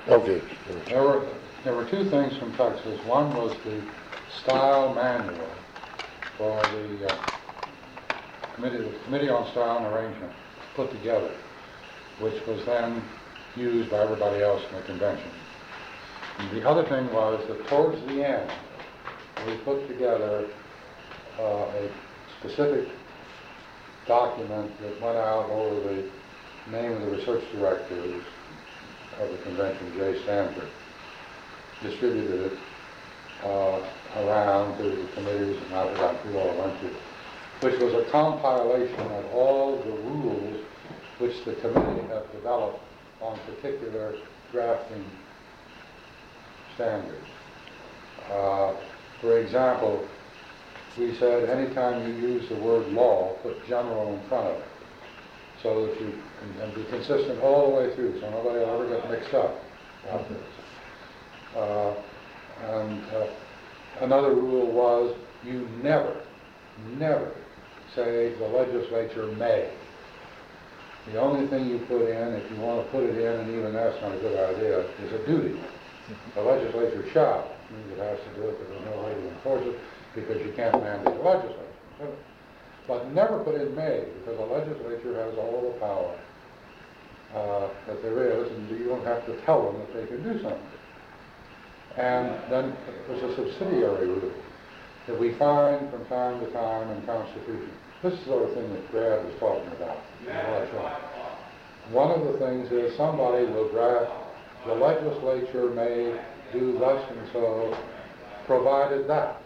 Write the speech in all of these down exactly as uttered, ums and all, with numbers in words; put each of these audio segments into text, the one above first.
Okay. There were, there were two things from Texas. One was the style manual for the uh, committee, the Committee on Style and Arrangement put together, which was then used by everybody else in the convention. And the other thing was that towards the end, we put together uh, a specific document that went out over the name of the research director of the convention, Jay Stanford, distributed it uh, around to the committees and out around to all went to, which was a compilation of all the rules which the committee had developed on particular drafting standards. Uh, for example, we said anytime you use the word law, put general in front of it, so that you can and be consistent all the way through, so nobody will ever get mixed up about this. Uh, and uh, another rule was you never, never say the legislature may. The only thing you put in, if you want to put it in, and even that's not a good idea, is a duty. The legislature shall, means it has to do it, but there's no way to enforce it because you can't mandate the legislature. But never put in may, because the legislature has all the power uh, that there is, and you don't have to tell them that they can do something. And then there's a subsidiary rule that we find from time to time in Constitution. This is the sort of thing that Brad was talking about. One of the things is somebody will draft, the legislature may do thus and so, provided that.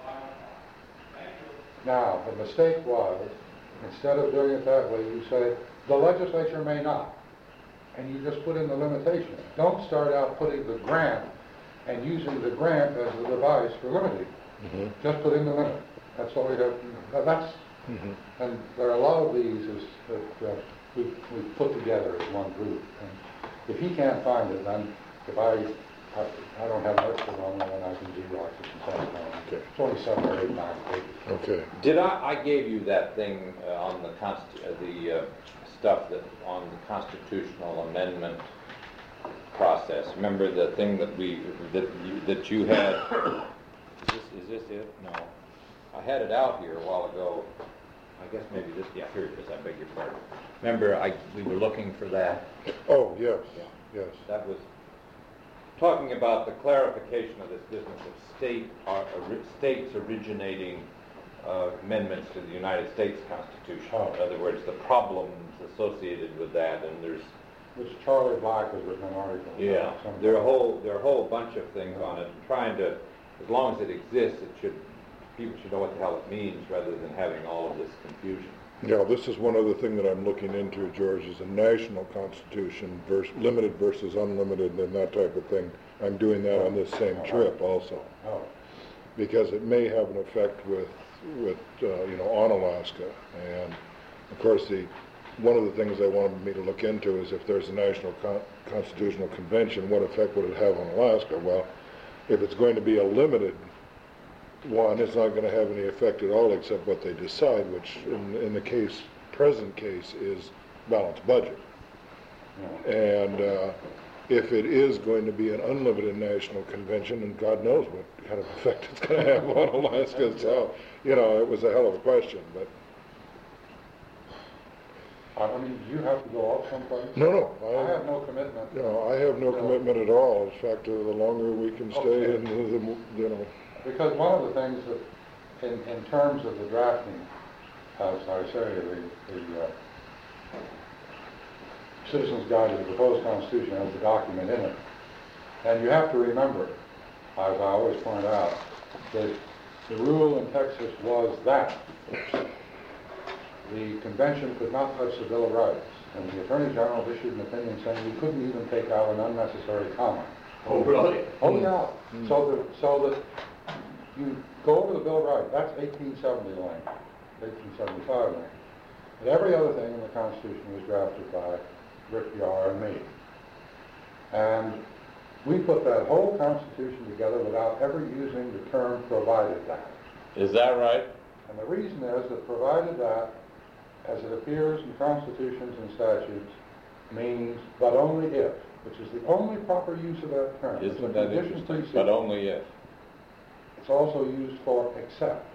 Now, the mistake was, instead of doing it that way, you say, the legislature may not. And you just put in the limitation. Don't start out putting the grant and using the grant as the device for limiting. Mm-hmm. Just put in the limit. That's all we have. That's, mm-hmm. And there are a lot of these is, that uh, we we put together as one group. And if he can't find it, then if I, I, I don't have an extra one, then I can Xerox it and send it on. Okay. It's only seven or eight, nine pages. Okay. Did I, I gave you that thing uh, on the consti- uh, the uh, stuff that on the constitutional amendment process. Remember the thing that we that you, that you had. Is this, is this it? No. I had it out here a while ago. I guess maybe this. Yeah, here it is. I beg your pardon. Remember, I we were looking for that. Oh yes. Yeah. Yes. That was talking about the clarification of this business of state uh, states originating uh, amendments to the United States Constitution. Oh. In other words, the problems associated with that, and there's which Charlie Black has written an article. Yeah, there are a whole there are a whole bunch of things on it. Trying to, as long as it exists, it should people should know what the hell it means, rather than having all of this confusion. Yeah, this is one other thing that I'm looking into, George, is a national constitution, versus limited versus unlimited, and that type of thing. I'm doing that on this same trip also, because it may have an effect with with uh, you know on Alaska, and of course the. One of the things they wanted me to look into is if there's a national con- constitutional convention, what effect would it have on Alaska? Well, if it's going to be a limited one, it's not going to have any effect at all except what they decide, which in, in the case, present case, is balanced budget. Yeah. And uh, if it is going to be an unlimited national convention, and God knows what kind of effect it's going to have on Alaska, so, you know, it was a hell of a question, but I mean, you have to go off someplace? No, no. I, I have no commitment. No, I have no, no commitment at all. In fact, uh, the longer we can stay, okay. and the, the, you know. Because one of the things that, in, in terms of the drafting, as I say, the, the uh, Citizens Guide to the Proposed Constitution has the document in it. And you have to remember, as I always point out, that the rule in Texas was that the convention could not touch the Bill of Rights, and the Attorney General issued an opinion saying you couldn't even take out an unnecessary comment. Oh, really? Oh, yeah. Mm. So that so that you go over the Bill of Rights. That's eighteen seventy language, eighteen seventy-five language, and every other thing in the Constitution was drafted by Rick Yar and me. And we put that whole Constitution together without ever using the term "provided that." Is that right? And the reason is that "provided that," as it appears in constitutions and statutes, means but only if. which is the only proper use of that term. It's Isn't a that condition interesting? precedent. But only if. It's also used for except,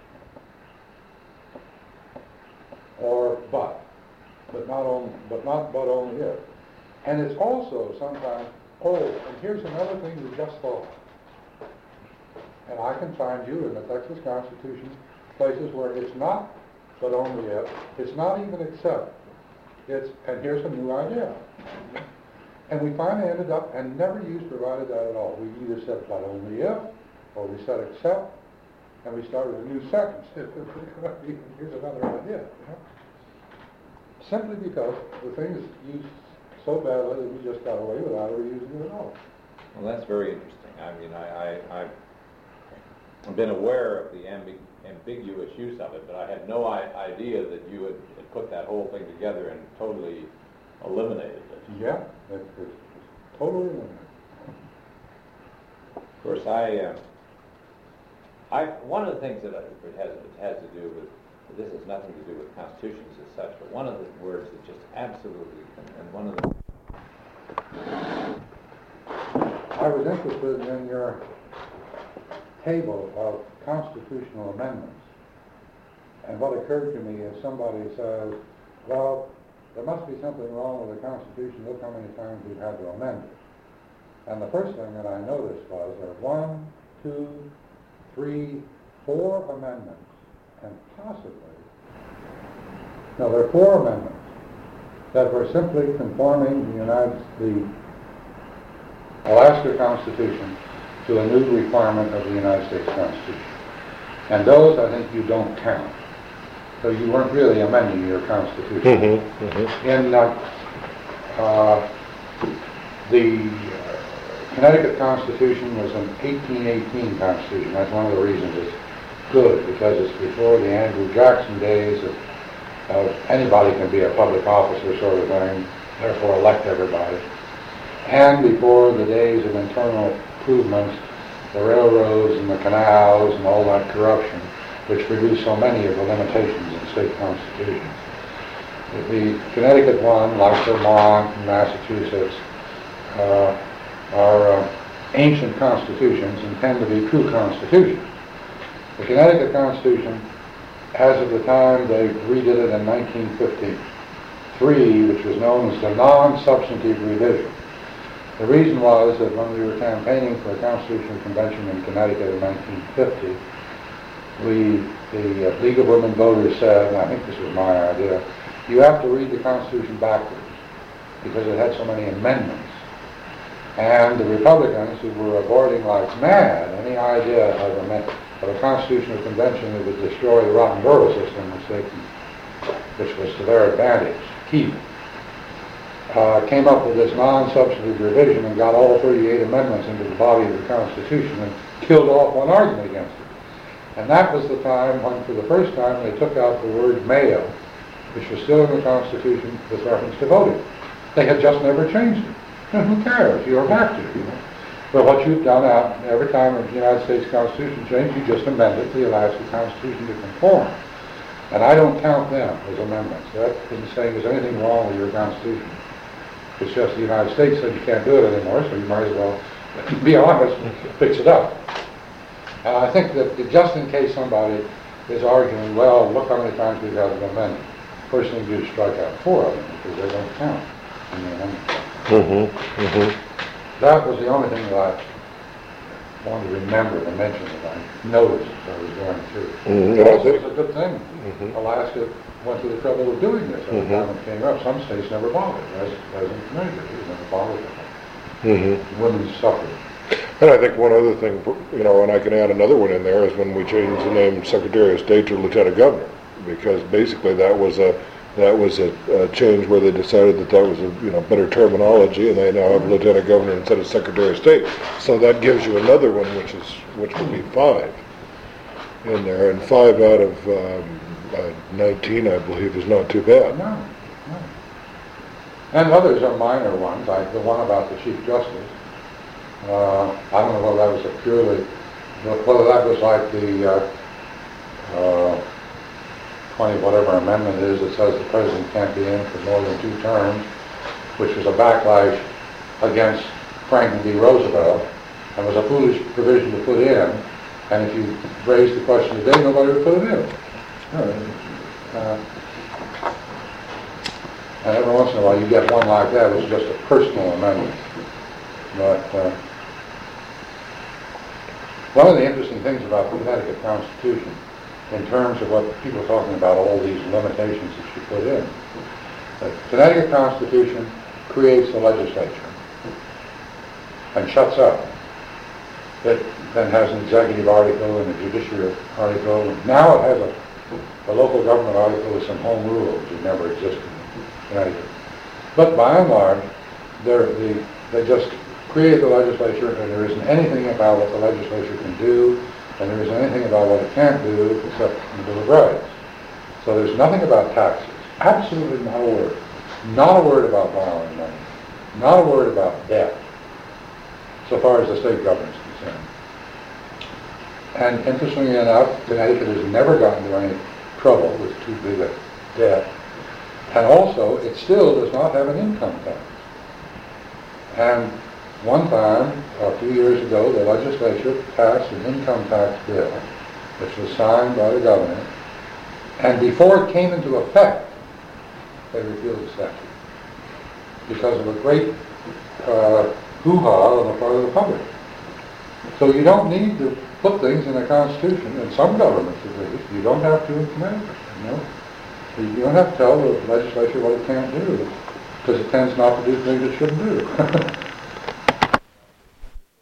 or but, but not only, but not but only if. And it's also sometimes, oh, and here's another thing we just thought of. And I can find you in the Texas Constitution places where it's not but only if, it's not even except, it's, and here's a new idea. And we finally ended up and never used provided that at all. We either said but only if, or we said except, and we started a new sentence. Here's another idea. You know? Simply because the thing is used so badly that we just got away without ever using it at all. Well, that's very interesting. I mean, I, I, I've been aware of the ambig- ambiguous use of it, but I had no I- idea that you had, had put that whole thing together and totally eliminated it. Yeah, it, it's totally eliminated. Of course, I, uh, I one of the things that I, it has it has to do with, this has nothing to do with constitutions as such, but one of the words that just absolutely, and, and one of the I was interested in your table of constitutional amendments. And what occurred to me is somebody says, well, there must be something wrong with the Constitution. Look how many times we've had to amend it. And the first thing that I noticed was there are one, two, three, four amendments, and possibly, no, there are four amendments that were simply conforming the United, the Alaska Constitution to a new requirement of the United States Constitution. And those, I think, you don't count. So you weren't really amending your Constitution. Mm-hmm, mm-hmm. In uh, uh, the uh, Connecticut Constitution was an eighteen eighteen Constitution. That's one of the reasons it's good, because it's before the Andrew Jackson days of, of anybody can be a public officer sort of thing, therefore elect everybody. And before the days of internal improvements, the railroads and the canals and all that corruption, which produced so many of the limitations in state constitutions. The Connecticut one, like Vermont and Massachusetts, uh, are uh, ancient constitutions and tend to be true constitutions. The Connecticut Constitution, as of the time they redid it in nineteen fifty-three, which was known as the non-substantive revision. The reason was that when we were campaigning for a constitutional convention in Connecticut in nineteen fifty, we, the uh, League of Women Voters said, and I think this was my idea, you have to read the Constitution backwards because it had so many amendments. And the Republicans, who were avoiding like mad any idea of a, of a constitutional convention that would destroy the rotten borough system, which, they, which was to their advantage, keep, uh, came up with this non-substantive revision and got all thirty-eight amendments into the body of the Constitution and killed off one argument against it. And that was the time when, for the first time, they took out the word male, which was still in the Constitution with reference to voting. They had just never changed it. And who cares? You're back to it, you know. But what you've done out, every time the United States Constitution changed, you just amended the Alaska Constitution to conform. And I don't count them as amendments. That isn't saying there's anything wrong with your Constitution. It's just the United States said you can't do it anymore, so you might as well, be honest, fix it up. And I think that just in case somebody is arguing, well, look how many times we've had an amendment. First thing you do is strike out four of them because they don't count in the amendment. Mm-hmm, mm-hmm. That was the only thing that I wanted to remember to mention that I noticed as I was going through. Mm-hmm. It also was a good thing. Mm-hmm. Alaska went to the trouble of doing this every Mm-hmm. time it came up. Some states never bothered. As, as in Connecticut, it never bothered them. Mm-hmm. Women suffered. And I think one other thing, you know, and I can add another one in there, is when we changed the name Secretary of State to Lieutenant Governor, because basically that was a that was a, a change where they decided that that was a you know better terminology, and they now have Lieutenant Governor instead of Secretary of State. So that gives you another one, which is which would be five in there, and five out of um, uh, nineteen, I believe, is not too bad. No, no. And others are minor ones, like the one about the Chief Justice. Uh, I don't know whether that was a purely, whether that was like the uh, uh, twenty whatever amendment it is that says the president can't be in for more than two terms, which was a backlash against Franklin D. Roosevelt, and was a foolish provision to put in, and if you raised the question today, nobody would put it in. Uh, and every once in a while you get one like that, which is just a personal amendment. But uh, one of the interesting things about the Connecticut Constitution, in terms of what people are talking about, all these limitations that she put in, the Connecticut Constitution creates the legislature and shuts up. It then has an executive article and a judiciary article. Now it has a, a local government article with some home rules that never existed in Connecticut. But by and large, they're, the, they just create the legislature, and there isn't anything about what the legislature can do, and there isn't anything about what it can't do except in the Bill of Rights. So there's nothing about taxes. Absolutely not a word. Not a word about borrowing money. Not a word about debt, so far as the state government is concerned. And interestingly enough, Connecticut has never gotten into any trouble with too big a debt. And also, it still does not have an income tax. And one time, a few years ago, the legislature passed an income tax bill, which was signed by the governor, and before it came into effect, they repealed the statute because of a great uh, hoo-ha on the part of the public. So you don't need to put things in the Constitution, in some governments at least. You don't have to in Connecticut, you know. You don't have to tell the legislature what it can't do, because it tends not to do things it shouldn't do.